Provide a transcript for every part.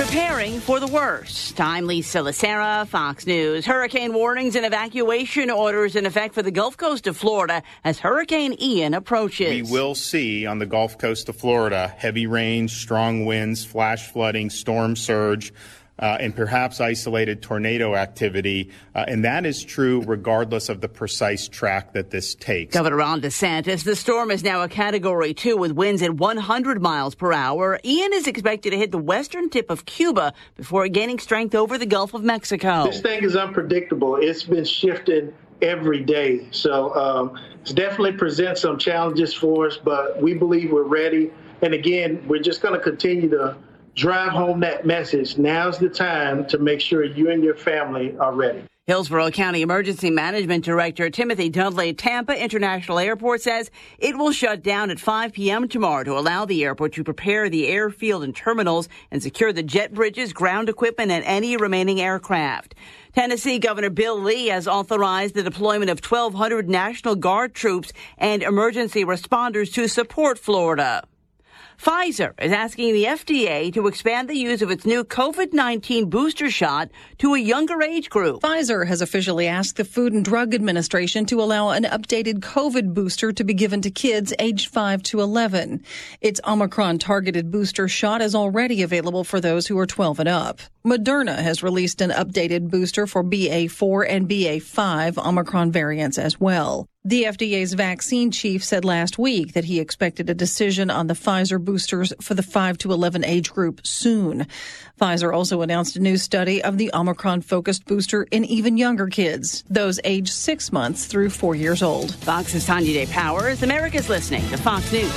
Preparing for the worst. I'm Lisa Lacera, Fox News. Hurricane warnings and evacuation orders in effect for the Gulf Coast of Florida as Hurricane Ian approaches. We will see on the Gulf Coast of Florida heavy rains, strong winds, flash flooding, storm surge, and perhaps isolated tornado activity. And that is true regardless of the precise track that this takes. Governor Ron DeSantis, the storm is now a Category 2 with winds at 100 miles per hour. Ian is expected to hit the western tip of Cuba before gaining strength over the Gulf of Mexico. This thing is unpredictable. It's been shifting every day. So it's definitely presents some challenges for us, but we believe we're ready. And again, we're just going to continue to drive home that message. Now's the time to make sure you and your family are ready. Hillsborough County Emergency Management Director Timothy Dudley, Tampa International Airport says it will shut down at 5 p.m. tomorrow to allow the airport to prepare the airfield and terminals and secure the jet bridges, ground equipment, and any remaining aircraft. Tennessee Governor Bill Lee has authorized the deployment of 1,200 National Guard troops and emergency responders to support Florida. Pfizer is asking the FDA to expand the use of its new COVID-19 booster shot to a younger age group. Pfizer has officially asked the Food and Drug Administration to allow an updated COVID booster to be given to kids aged 5 to 11. Its Omicron-targeted booster shot is already available for those who are 12 and up. Moderna has released an updated booster for BA4 and BA5 Omicron variants as well. The FDA's vaccine chief said last week that he expected a decision on the Pfizer boosters for the 5 to 11 age group soon. Pfizer also announced a new study of the Omicron-focused booster in even younger kids, those aged 6 months through 4 years old. Fox's Tanya Day Powers, America's listening to Fox News.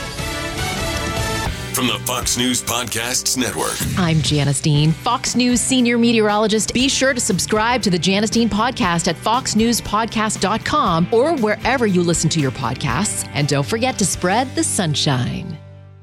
From the Fox News Podcasts Network. I'm Janice Dean, Fox News senior meteorologist. Be sure to subscribe to the Janice Dean podcast at foxnewspodcast.com or wherever you listen to your podcasts. And don't forget to spread the sunshine.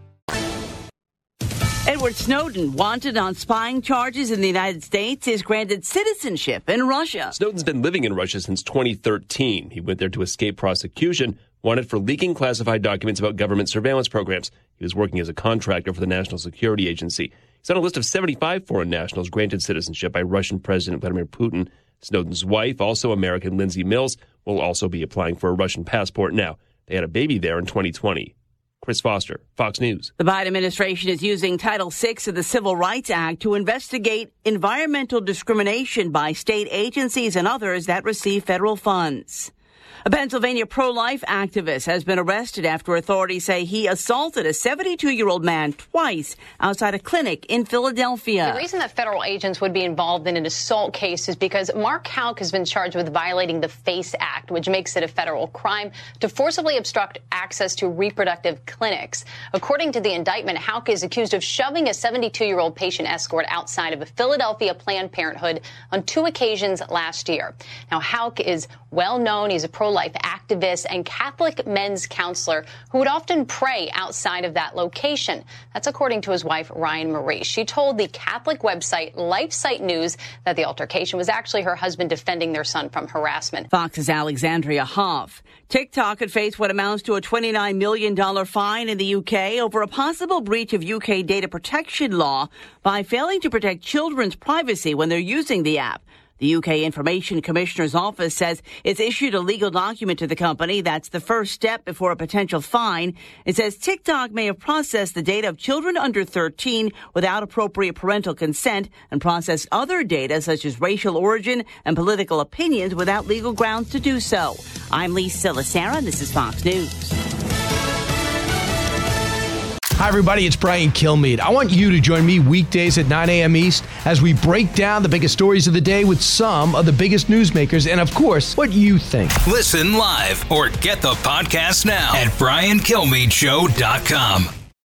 Edward Snowden, wanted on spying charges in the United States, is granted citizenship in Russia. Snowden's been living in Russia since 2013. He went there to escape prosecution, wanted for leaking classified documents about government surveillance programs. He was working as a contractor for the National Security Agency. He's on a list of 75 foreign nationals granted citizenship by Russian President Vladimir Putin. Snowden's wife, also American Lindsay Mills, will also be applying for a Russian passport now. They had a baby there in 2020. Chris Foster, Fox News. The Biden administration is using Title VI of the Civil Rights Act to investigate environmental discrimination by state agencies and others that receive federal funds. A Pennsylvania pro-life activist has been arrested after authorities say he assaulted a 72-year-old man twice outside a clinic in Philadelphia. The reason that federal agents would be involved in an assault case is because Mark Houck has been charged with violating the FACE Act, which makes it a federal crime to forcibly obstruct access to reproductive clinics. According to the indictment, Houck is accused of shoving a 72-year-old patient escort outside of a Philadelphia Planned Parenthood on 2 occasions last year. Now, Houck is well known. He's a pro-life activist and Catholic men's counselor who would often pray outside of that location. That's according to his wife, Ryan Marie. She told the Catholic website LifeSite News that the altercation was actually her husband defending their son from harassment. Fox's Alexandria Hoff. TikTok could face what amounts to a $29 million fine in the UK over a possible breach of UK data protection law by failing to protect children's privacy when they're using the app. The UK Information Commissioner's Office says it's issued a legal document to the company. That's the first step before a potential fine. It says TikTok may have processed the data of children under 13 without appropriate parental consent and processed other data such as racial origin and political opinions without legal grounds to do so. I'm Lisa Lacera, and this is Fox News. Hi, everybody. It's Brian Kilmeade. I want you to join me weekdays at 9 a.m. East as we break down the biggest stories of the day with some of the biggest newsmakers and, of course, what you think. Listen live or get the podcast now at BrianKilmeadeShow.com.